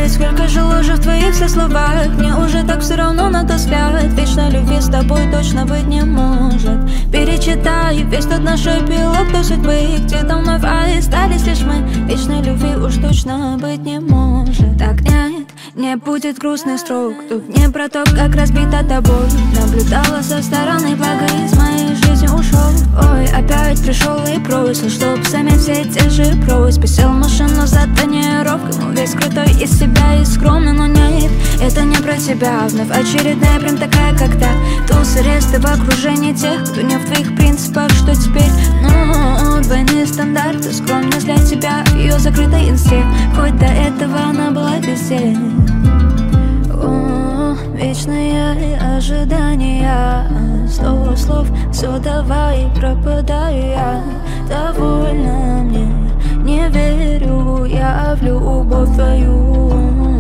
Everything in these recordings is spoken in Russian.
играет, сколько же ложи в твоих все словах. Мне уже так все равно на тот взгляд. Вечной любви с тобой точно быть не может. Перечитай весь тот наш эпилог до судьбы, где-то вновь остались лишь мы. Вечной любви уж точно быть не может. Так нет, не будет грустных строк. Тут не про то, как разбита тобой. Наблюдала со стороны, благо из моей жизни ушел. Ой, опять пришел и бросил, чтоб заметь все те же просьбы. Сел в машину за тонировкой, весь крутой из себя и скромный, но нет, это не про тебя. Вновь очередная, прям такая, как та. Туз, аресты в окружении тех, кто не в твоих принципах. Что теперь? Ну, двойные стандарты, скромность для тебя в ее закрытой инсте. Хоть до этого она была везде. Вечные ожидания, 100 слов, все давай, пропадаю я. Довольно мне, не верю я в любовь твою.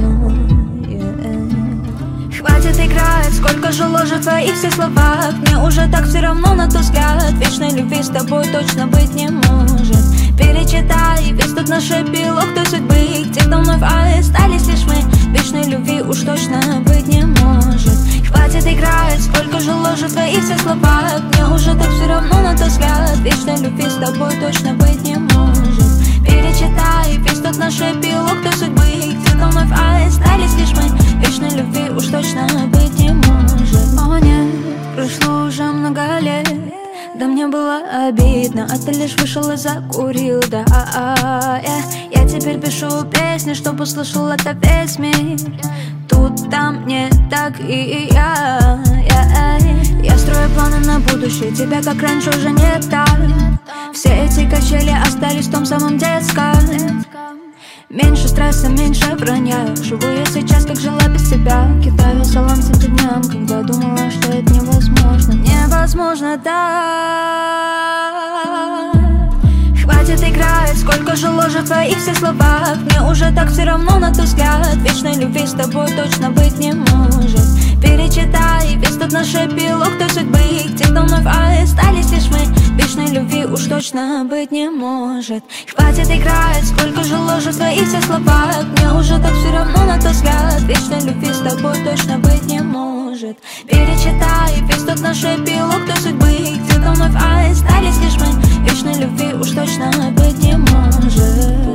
Хватит играть, сколько же ложи в твоих все словах. Мне уже так все равно на тот взгляд. Вечной любви с тобой точно быть не может. Перечитай весь тот наш эпилог до судьбы, где-то вновь остались лишь мы. Вечной любви уж точно быть не может. Хватит играть, сколько же ложи в твоих все словах. Мне уже так все равно на тот взгляд. Вечной любви с тобой точно быть не может. Перечитай весь тот наш эпилог до судьбы, где-то вновь остались лишь мы. Вечной любви уж точно быть не может. О нет, прошло уже много лет, да мне было обидно, а ты лишь вышел и закурил, да. Я теперь пишу песни, чтоб услышал это весь мир. Тут, там, не так и я. Я строю планы на будущее, тебя как раньше уже не так. Все эти качели остались в том самом детском. Меньше стресса, меньше вранья. Живу я сейчас, как жила без тебя. Кидаю салам всем тем дням, когда думала, что это невозможно. Невозможно, да. Хватит играть, сколько же ложи в твоих все словах. Мне уже так все равно на тот взгляд. Вечной любви с тобой точно быть не может. Перечитай весь тот наш эпилог до судьбы, где-то вновь остались лишь мы. Вечной любви уж точно быть не может. Хватит играть, сколько же ложи в твоих все словах. Мне уже так все равно на тот взгляд. Вечной любви с тобой точно быть не может. Перечитай весь тот наш эпилог до судьбы, где-то вновь остались лишь мы. Вечной любви уж точно быть не может.